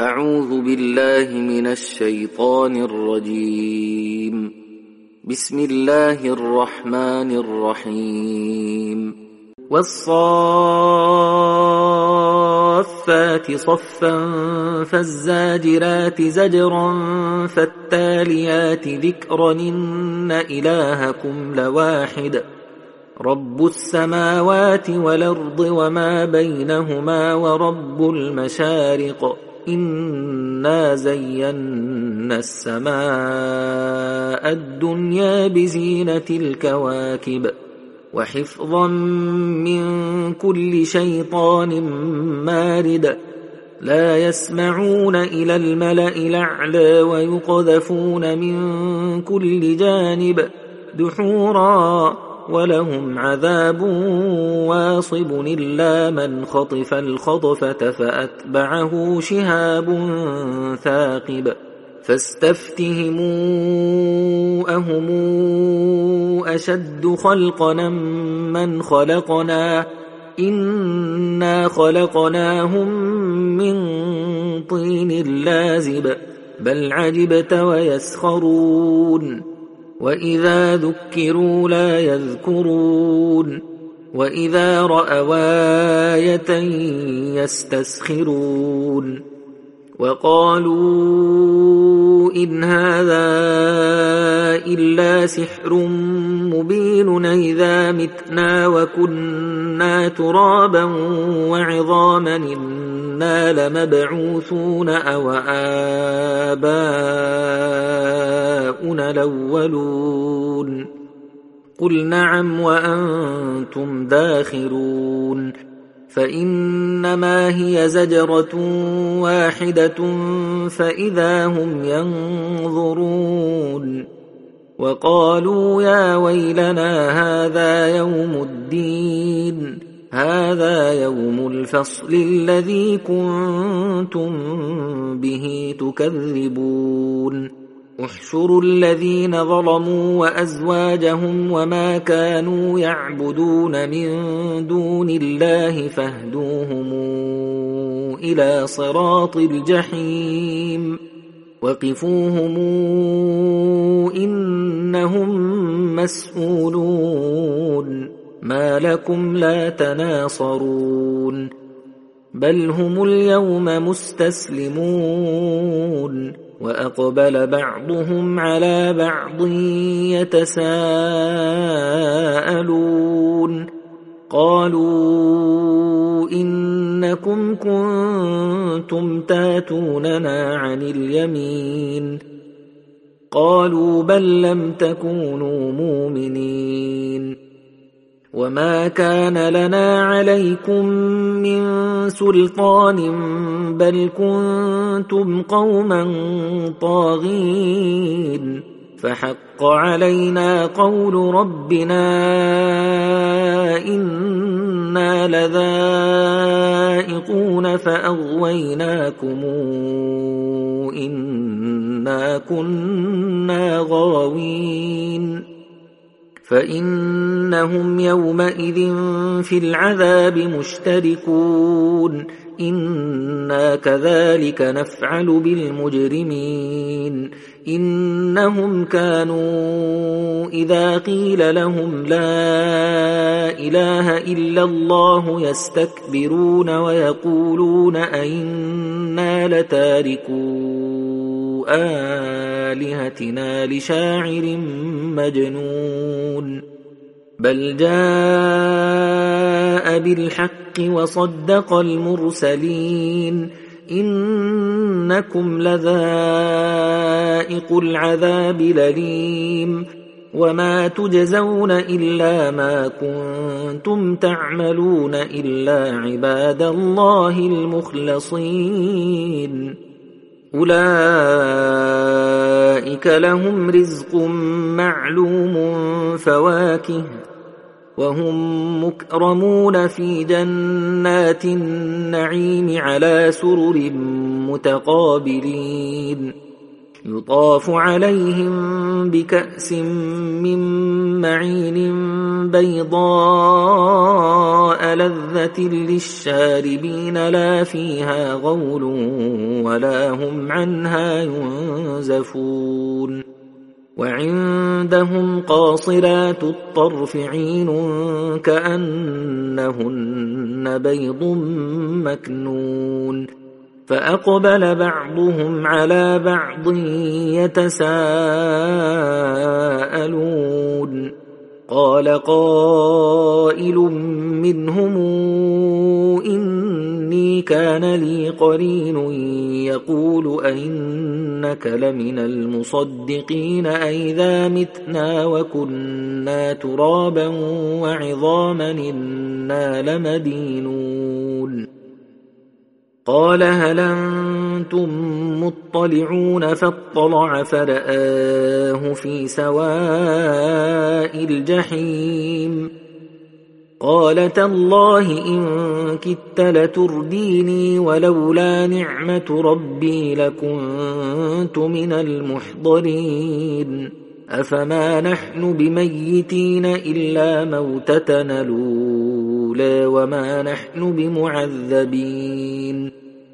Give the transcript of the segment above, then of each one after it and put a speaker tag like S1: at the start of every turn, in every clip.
S1: أعوذ بالله من الشيطان الرجيم. بسم الله الرحمن الرحيم. والصافات صفا فالزاجرات زجرا فالتاليات ذكرا إن إلهكم لواحد رب السماوات والأرض وما بينهما ورب المشارق إنا زينا السماء الدنيا بزينة الكواكب وحفظا من كل شيطان مارد لا يسمعون إلى الملأ الأعلى ويقذفون من كل جانب دحورا ولهم عذاب واصب إلا من خطف الخطفة فأتبعه شهاب ثاقب فاستفتهموا أهم أشد خلقنا من خلقنا إنا خلقناهم من طين لازب بل عجبت ويسخرون وإذا ذكروا لا يذكرون وإذا رأوا آية يستسخرون وقالوا إن هذا إلا سحر مبين إذا متنا وكنا ترابا وعظاما إنا لمبعوثون أو آباؤنا الأولون قل نعم وأنتم داخرون فإنما هي زجرة واحدة فإذا هم ينظرون وقالوا يا ويلنا هذا يوم الدين هذا يوم الفصل الذي كنتم به تكذبون احشروا الذين ظلموا وأزواجهم وما كانوا يعبدون من دون الله فاهدوهم إلى صراط الجحيم وقفوهم إنهم مسؤولون ما لكم لا تناصرون بل هم اليوم مستسلمون وأقبل بعضهم على بعض يتساءلون قالوا إنكم كنتم تاتوننا عن اليمين قالوا بل لم تكونوا مؤمنين وما كان لنا عليكم من سلطان بل كنتم قوما طاغين فحق علينا قول ربنا إنا لذائقون فأغويناكم إنا كنا غاوين فإنهم يومئذ في العذاب مشتركون إنا كذلك نفعل بالمجرمين إنهم كانوا إذا قيل لهم لا إله إلا الله يستكبرون ويقولون أئنا لتاركو آلهتنا لشاعر مجنون بل جاء بالحق وصدق المرسلين إنكم لذائق العذاب الأليم وما تجزون إلا ما كنتم تعملون إلا عباد الله المخلصين أولئك لهم رزق معلوم فواكه وهم مكرمون في جنات النعيم على سرر متقابلين يطاف عليهم بكأس من معين بيضاء لذة للشاربين لا فيها غول ولا هم عنها ينزفون وعندهم قاصرات الطرف عين كأنهن بيض مكنون فأقبل بعضهم على بعض يتساءلون قال قائل منهم إني كان لي قرين يقول أئنك لمن المصدقين أئذا متنا وكنا ترابا وعظاما إنا لمدينون قال هل أنتم مطلعون فاطلع فرآه في سواء الجحيم قال تالله إن كدت لترديني ولولا نعمة ربي لكنت من المحضرين أفما نحن بميتين إلا موتتنا الأولى وما نحن بمعذبين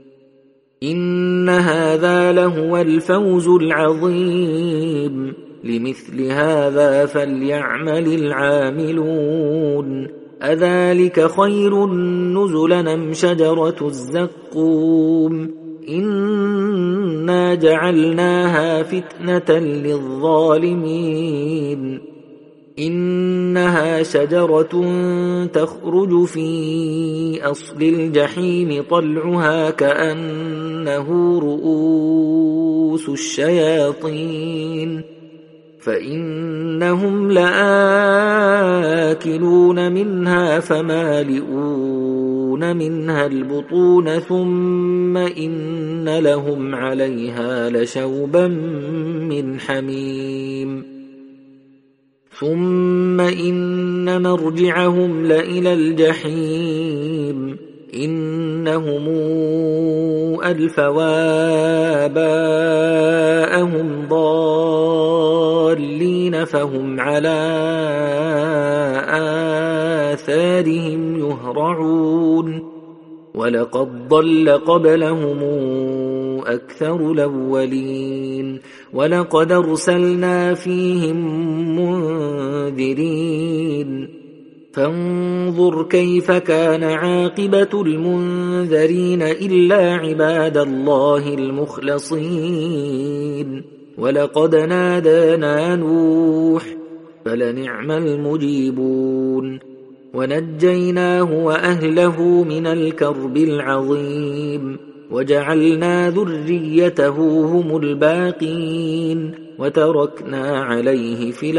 S1: إن هذا لهو الفوز العظيم لمثل هذا فليعمل العاملون أذلك خير نزلا أم شجرة الزقوم إنا جعلناها فتنة للظالمين إنها شجرة تخرج في أصل الجحيم طلعها كأنه رؤوس الشياطين فإنهم لآكلون منها فمالئون منها البطون ثم إن لهم عليها لشوبا من حميم ثم إن مرجعهم لإلى الجحيم إنهم ألفوا آباءهم ضالين فهم على آثارهم يهرعون ولقد ضل قبلهم أكثر الأولين ولقد أرسلنا فيهم منذرين فانظر كيف كان عاقبة المنذرين إلا عباد الله المخلصين ولقد نادانا نوح فلنعم المجيبون ونجيناه وأهله من الكرب العظيم وجعلنا ذريته هم الباقين وتركنا عليه في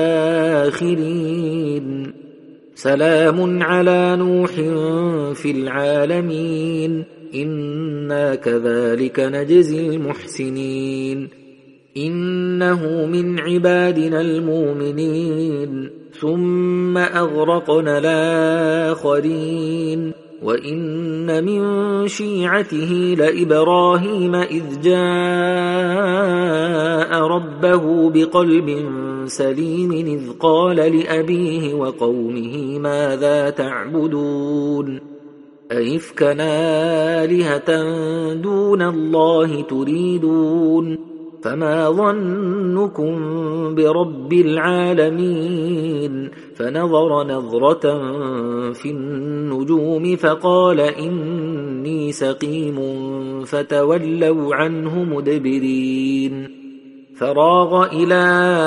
S1: الآخرين سلام على نوح في العالمين إنا كذلك نجزي المحسنين إنه من عبادنا المؤمنين ثم أغرقنا الآخرين وإن من شيعته لإبراهيم إذ جاء ربه بقلب سليم إذ قال لأبيه وقومه ماذا تعبدون أئفكا آلهة دون الله تريدون فما ظنكم برب العالمين فنظر نظرة في النجوم فقال إني سقيم فتولوا عنه مدبرين فراغ إلى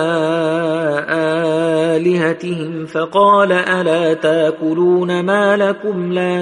S1: آلهتهم فقال ألا تاكلون ما لكم لا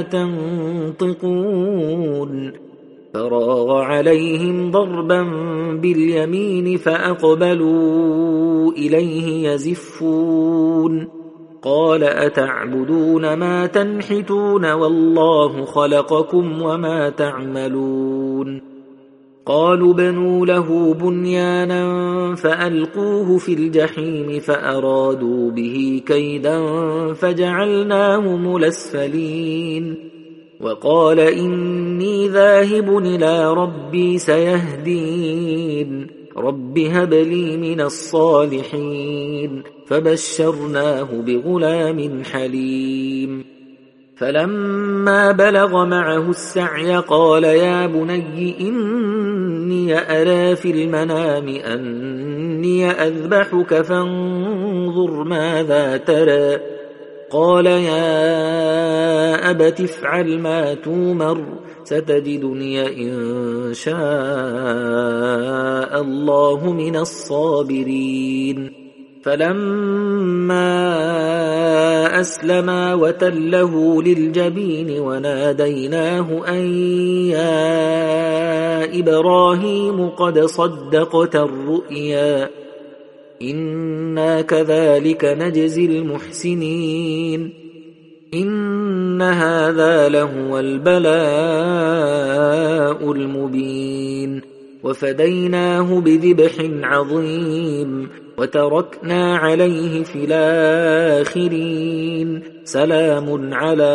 S1: تنطقون فراغ عليهم ضربا باليمين فأقبلوا إليه يزفون قال أتعبدون ما تنحتون والله خلقكم وما تعملون قالوا بنوا له بنيانا فألقوه في الجحيم فأرادوا به كيدا فجعلناهم الأسفلين وقال إني ذاهب إلى ربي سيهدين رب هب لي من الصالحين فبشرناه بغلام حليم فلما بلغ معه السعي قال يا بني إني أرى في المنام أني أذبحك فانظر ماذا ترى قال يا أبت افعل ما تومر ستجدني إن شاء الله من الصابرين فلما أسلما وتله للجبين وناديناه أن يا إبراهيم قد صدقت الرؤيا إنا كذلك نجزي المحسنين إن هذا لهو البلاء المبين وفديناه بذبح عظيم وتركنا عليه في الآخرين سلام على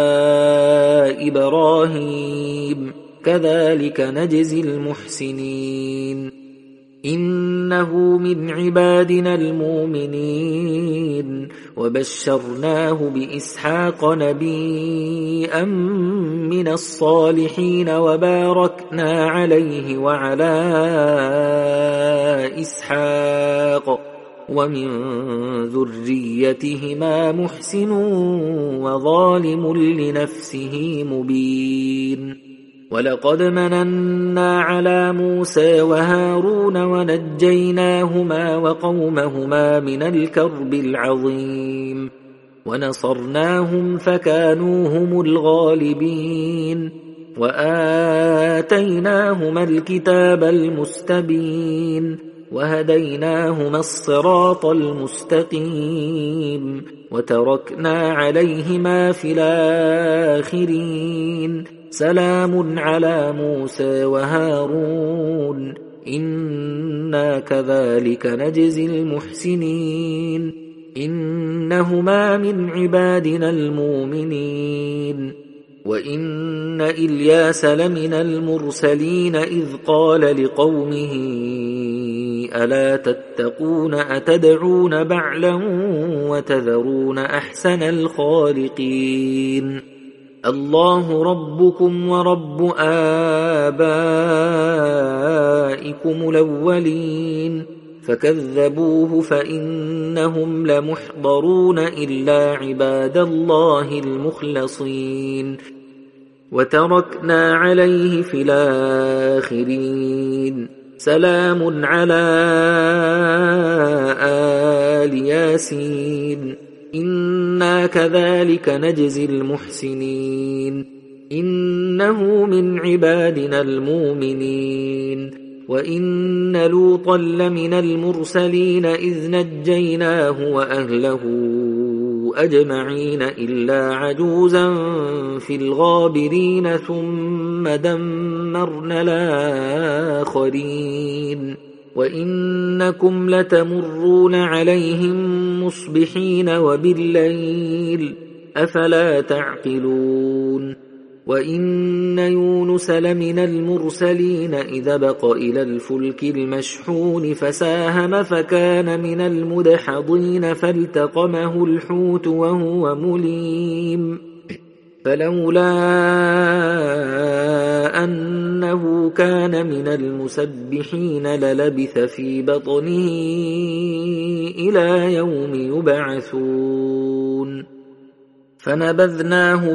S1: إبراهيم كذلك نجزي المحسنين إنه من عبادنا المؤمنين وبشرناه بإسحاق نبيا من الصالحين وباركنا عليه وعلى إسحاق ومن ذريتهما محسن وظالم لنفسه مبين ولقد مننا على موسى وهارون ونجيناهما وقومهما من الكرب العظيم ونصرناهم فكانوا هم الغالبين وآتيناهما الكتاب المستبين وهديناهما الصراط المستقيم وتركنا عليهما في الآخرين سلام على موسى وهارون إنا كذلك نجزي المحسنين إنهما من عبادنا المؤمنين وإن إلياس لمن المرسلين إذ قال لقومه ألا تتقون أتدعون بعلا وتذرون أحسن الخالقين الله ربكم ورب آبائكم الأولين فكذبوه فإنهم لمحضرون إلا عباد الله المخلصين وتركنا عليه في الآخرين سلام على آل ياسين إنا كذلك نجزي المحسنين إنه من عبادنا المؤمنين وإن لوطا لمن المرسلين إذ نجيناه وأهله أجمعين إلا عجوزا في الغابرين ثم دمرنا الآخرين وإنكم لتمرون عليهم مصبحين وبالليل أفلا تعقلون وإن يونس لمن المرسلين إذ بق إلى الفلك المشحون فساهم فكان من المدحضين فالتقمه الحوت وهو مليم فلولا أنه كان من المسبحين للبث في بطنه إلى يوم يبعثون فنبذناه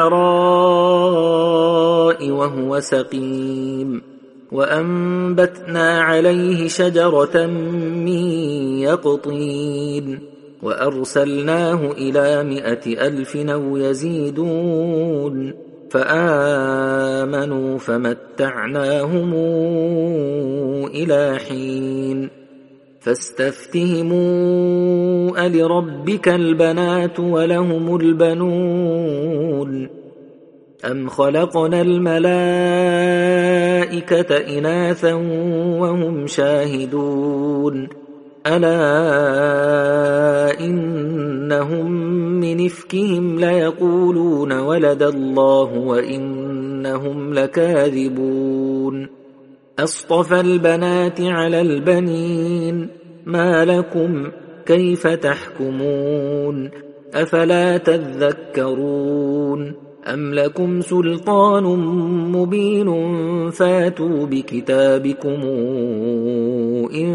S1: بالعراء وهو سقيم وأنبتنا عليه شجرة من يقطين وأرسلناه إلى 100,000 أو يزيدون فآمنوا فمتعناهم إلى حين فاستفتهموا ألربك البنات ولهم البنون أم خلقنا الملائكة إناثا وهم شاهدون ألا إنهم من إفكهم ليقولون ولد الله وإنهم لكاذبون أصطفى البنات على البنين ما لكم كيف تحكمون أفلا تذكرون أم لكم سلطان مبين فاتوا بكتابكم إن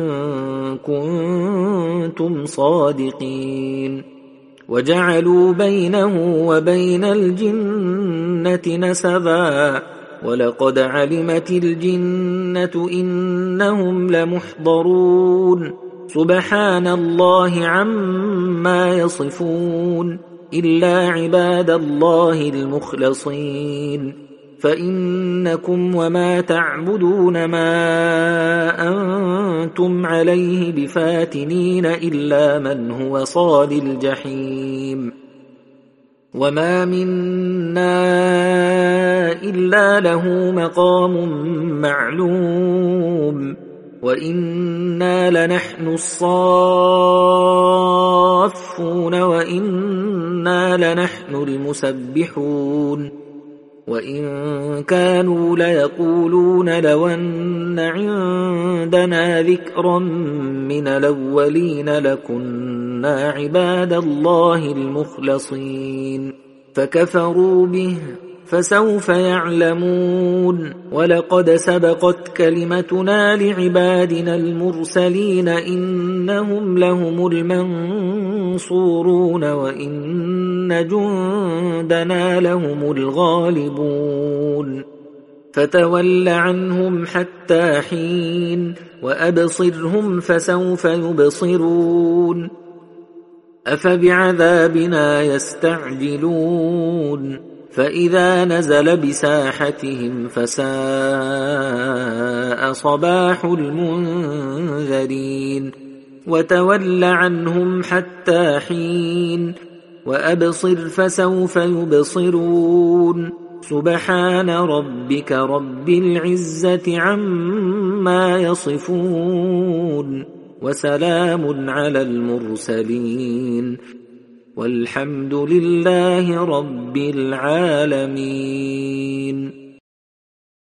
S1: كنتم صادقين وجعلوا بينه وبين الجنة نسبا ولقد علمت الجنة إنهم لمحضرون سبحان الله عما يصفون إلا عباد الله المخلصين فإنكم وما تعبدون ما أنتم عليه بفاتنين إلا من هو صال الجحيم وما منا إلا له مقام معلوم وإنا لنحن الصافون وإنا لنحن المسبحون وإن كانوا ليقولون لو أن عندنا ذكرا من الأولين لكنا عباد الله المخلصين فكفروا به فسوف يعلمون ولقد سبقت كلمتنا لعبادنا المرسلين إنهم لهم المنصورون وإن جندنا لهم الغالبون فتول عنهم حتى حين وأبصرهم فسوف يبصرون أفبعذابنا يستعجلون فإذا نزل بساحتهم فساء صباح المنذرين وتول عنهم حتى حين وأبصر فسوف يبصرون سبحان ربك رب العزة عما يصفون وسلام على المرسلين والحمد لله رب العالمين.